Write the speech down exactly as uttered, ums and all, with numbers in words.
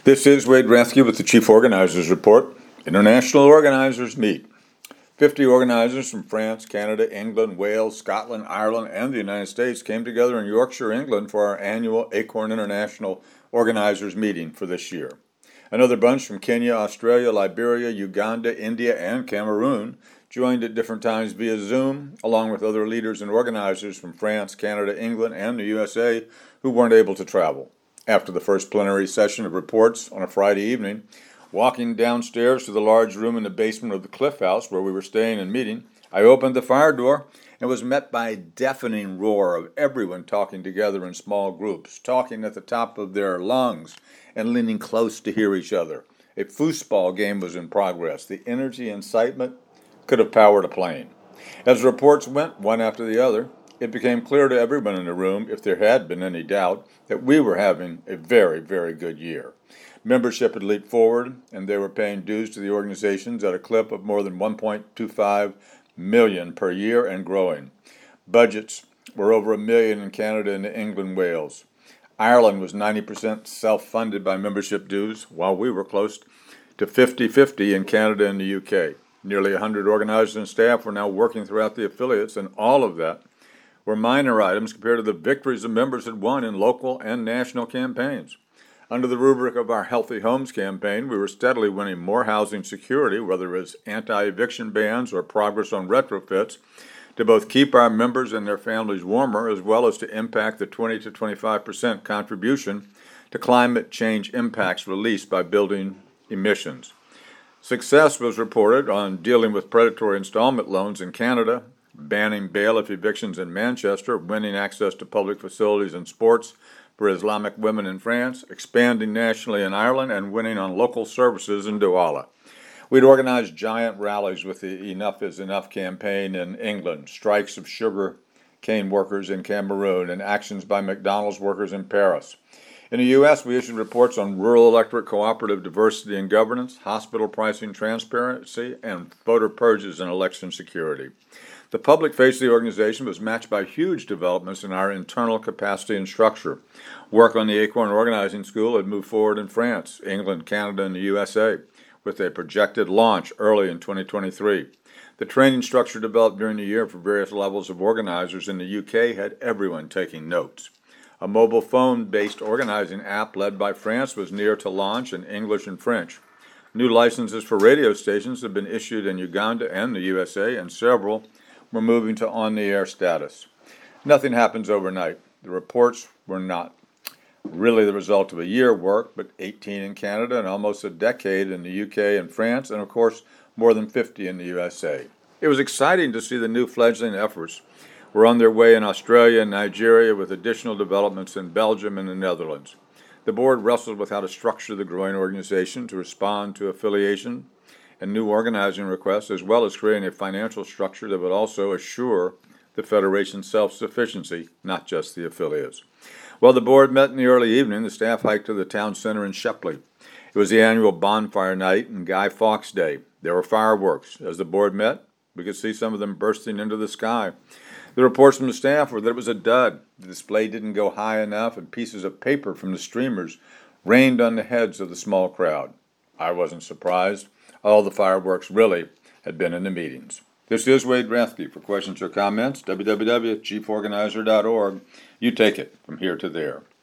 This is Wade Rathke with the Chief Organizers Report. International organizers meet. fifty organizers from France, Canada, England, Wales, Scotland, Ireland, and the United States came together in Yorkshire, England for our annual ACORN International Organizers meeting for this year. Another bunch from Kenya, Australia, Liberia, Uganda, India, and Cameroon joined at different times via Zoom, along with other leaders and organizers from France, Canada, England, and the U S A who weren't able to travel. After the first plenary session of reports on a Friday evening, walking downstairs to the large room in the basement of the Cliff House where we were staying and meeting, I opened the fire door and was met by a deafening roar of everyone talking together in small groups, talking at the top of their lungs and leaning close to hear each other. A foosball game was in progress. The energy and excitement could have powered a plane. As reports went one after the other, it became clear to everyone in the room, if there had been any doubt, that we were having a very, very good year. Membership had leaped forward, and they were paying dues to the organizations at a clip of more than one point two five million dollars per year and growing. Budgets were over a million in Canada and England and Wales. Ireland was ninety percent self-funded by membership dues, while we were close to fifty-fifty in Canada and the U K. Nearly one hundred organizers and staff were now working throughout the affiliates, and all of that were minor items compared to the victories the members had won in local and national campaigns. Under the rubric of our Healthy Homes campaign, we were steadily winning more housing security, whether it was anti-eviction bans or progress on retrofits, to both keep our members and their families warmer, as well as to impact the twenty to twenty-five percent contribution to climate change impacts released by building emissions. Success was reported on dealing with predatory installment loans in Canada, banning bailiff evictions in Manchester, winning access to public facilities and sports for Islamic women in France, expanding nationally in Ireland, and winning on local services in Douala. We'd organized giant rallies with the Enough is Enough campaign in England, strikes of sugar cane workers in Cameroon, and actions by McDonald's workers in Paris. In the U S, we issued reports on rural electorate cooperative diversity and governance, hospital pricing transparency, and voter purges and election security. The public face of the organization was matched by huge developments in our internal capacity and structure. Work on the ACORN Organizing School had moved forward in France, England, Canada, and the U S A, with a projected launch early in twenty twenty-three. The training structure developed during the year for various levels of organizers in the U K had everyone taking notes. A mobile phone-based organizing app led by France was near to launch in English and French. New licenses for radio stations have been issued in Uganda and the U S A, and several were moving to on-the-air status. Nothing happens overnight. The reports were not really the result of a year of work, but eighteen in Canada and almost a decade in the U K and France, and of course, more than fifty in the U S A. It was exciting to see the new fledgling efforts were on their way in Australia and Nigeria, with additional developments in Belgium and the Netherlands. The board wrestled with how to structure the growing organization to respond to affiliation and new organizing requests, as well as creating a financial structure that would also assure the Federation's self-sufficiency, not just the affiliates. While the board met in the early evening, the staff hiked to the town center in Shepley. It was the annual bonfire night and Guy Fawkes Day. There were fireworks. As the board met, we could see some of them bursting into the sky. The reports from the staff were that it was a dud. The display didn't go high enough, and pieces of paper from the streamers rained on the heads of the small crowd. I wasn't surprised. All the fireworks really had been in the meetings. This is Wade Rathke. For questions or comments, w w w dot chief organizer dot org. You take it from here to there.